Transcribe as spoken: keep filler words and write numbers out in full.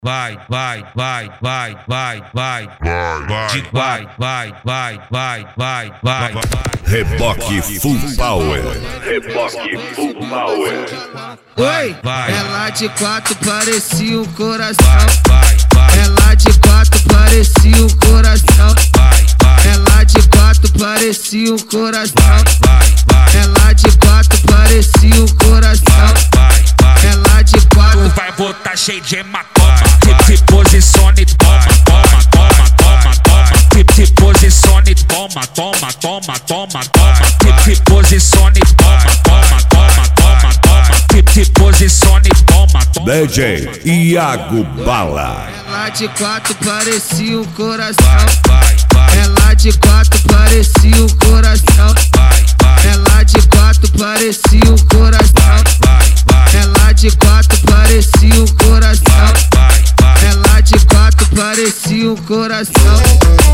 vai, vai, vai, vai, vai, vai, Vai, vai, vai, vai, vai, vai, vai, vai. Reboque Full Power. Reboque Full Power. Oi, vai. Ela de quatro parecia um coração. Vai, vai, Ela de quatro parecia um coração. vai, vai, Ela de quatro parecia um coração. vai, vai, Ela de quatro parecia um coração. vai, vai. Ela de quatro. Vai botar cheio de hematoma. Se, se posicione, toma, toma, toma, toma, toma. Se, se posicione, toma, toma, toma, toma, toma. Se, se posicione, toma, toma, toma, toma, toma. Se, se posicione, toma, toma. D J Iago Bala. Ela de quatro parecia um coração. Vai, vai, Ela de quatro parecia um coração. vai, vai, Ela de quatro parecia um coração. vai, vai, Ela de quatro parecia um coração. vai, vai. Ela de quatro parecia um coração.